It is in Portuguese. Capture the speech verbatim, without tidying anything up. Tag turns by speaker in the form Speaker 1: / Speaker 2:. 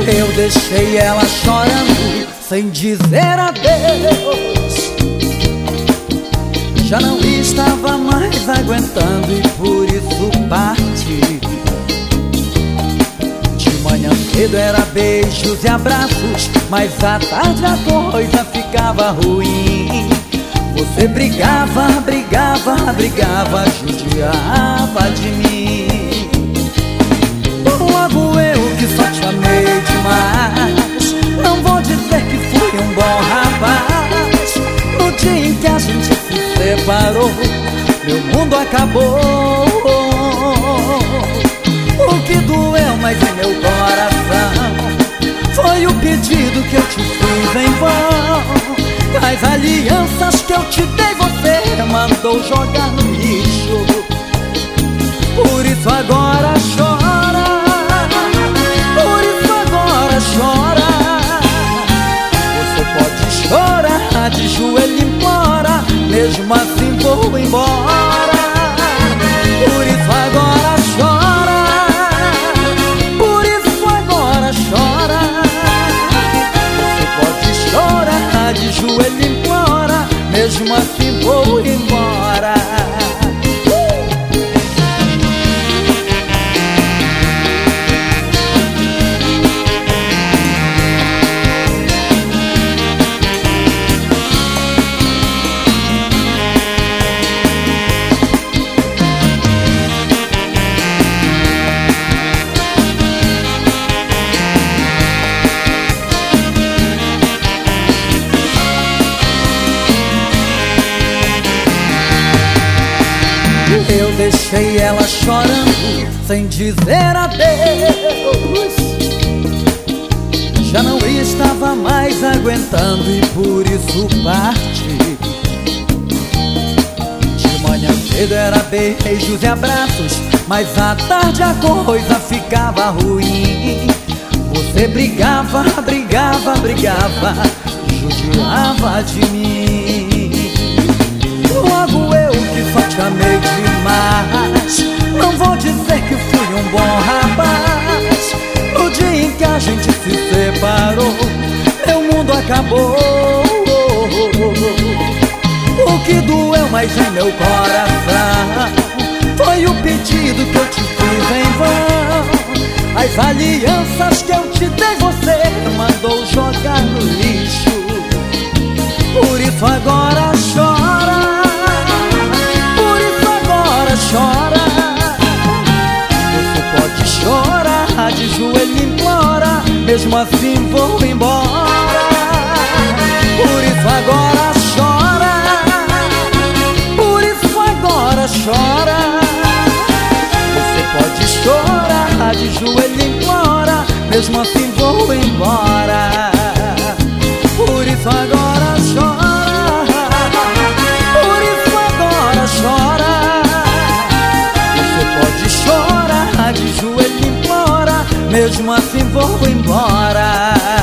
Speaker 1: Eu deixei ela chorando, sem dizer adeus. Já não estava mais aguentando e por isso parti. De manhã cedo era beijos e abraços, mas à tarde a coisa ficava ruim. Você brigava, brigava, brigava, judiava de mim. Logo eu que só te amei demais, não vou dizer que fui um bom rapaz. No dia em que a gente se separou, meu mundo acabou. O que doeu mais em meu coração foi o pedido que eu te fiz em vão. As alianças que eu te dei você mandou jogar no lixo. Por isso agora chora, por isso agora chora. Você pode chorar, de joelho implora, mesmo assim vou embora. Por isso agora chora, por isso agora chora. Você pode chorar, de joelho implora, mesmo assim vou embora. Eu deixei ela chorando, sem dizer adeus. Já não estava mais aguentando e por isso parti. De manhã cedo era beijos e abraços, mas à tarde a coisa ficava ruim. Você brigava, brigava, brigava, judiava de mim. Logo eu que só te amei demais, não vou dizer que fui um bom rapaz. No dia em que a gente se separou, meu mundo acabou. O que doeu mais em meu coração foi o pedido que eu te fiz em vão. As alianças que eu te dei você mandou jogar no lixo. Por isso agora chora, chora. Você pode chorar, de joelho implora, mesmo assim vou embora. Por isso agora chora, por isso agora chora. Você pode chorar, de joelho implora, mesmo assim vou embora. Por isso agora chora, por isso agora chora. Pode chorar, de joelho implora, mesmo assim vou embora.